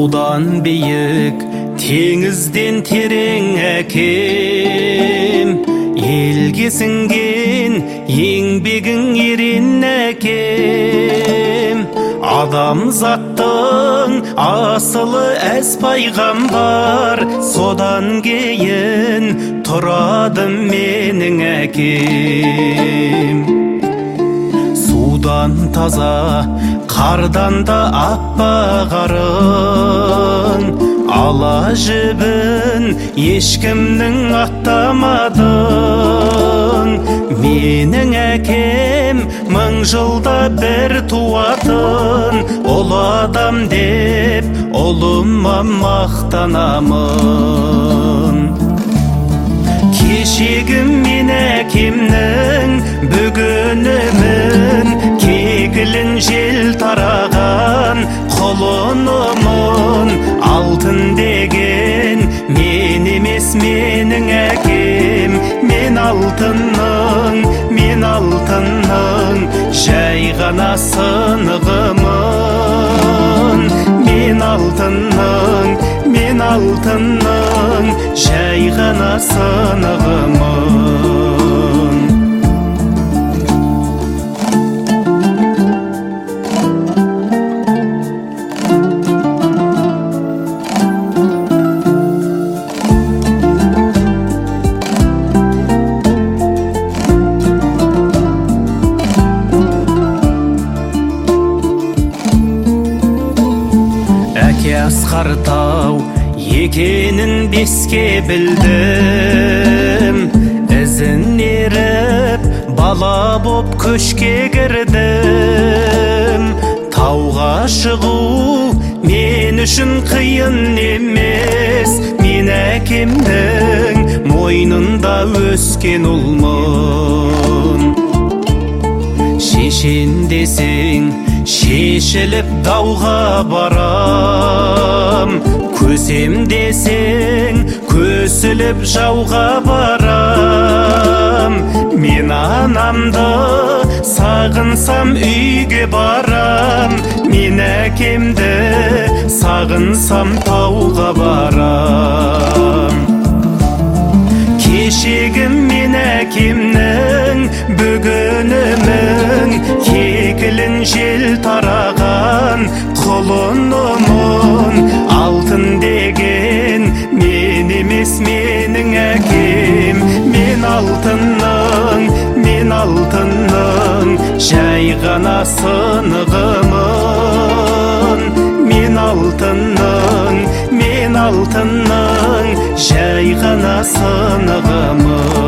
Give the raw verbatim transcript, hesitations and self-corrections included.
Судан биік, теңізден терең әкем, елге сіңген еңбегің ерен әкем. Адамзаттың асылы әз пайғамбар, содан кейін тұрады менің әкем. Судан таза, қардан да аппақ арың, ала жібін ешкімнің аттамадың. Менің әкем мың жылда бір туатын, ұлы адам деп ұлыма мақтанамын. Кешегім мен әкемнің бүгінімін, кекілін жел тараған құлынымын. Алтын деген мен емес менің әкем, мен алтынның, мен алтынның жай ғана сынығымын. Мен алтынның, мен алтынның жай ғана сынығымын. Асқар тау екенін беске білдім, ізін еріп бала боп көшке кірдім. Тауға шығу мен үшін қиын емес, мен әкемнің мойнында өскен ұлмын. Шешен десең шешіліп дауға барам, көсем десең көсіліп жауға барам. Мен анамды сағынсам үйге барам, мен әкемді сағынсам тауға барам. Кешегім мен әкемнің бүгінімін, кекілін жел тараған құлынымын. Алтын деген мен емес менің әкем, мен алтынның, мен алтынның жай ғана сынығымын. Мен алтынның, мен алтынның жай ғана сынығымын.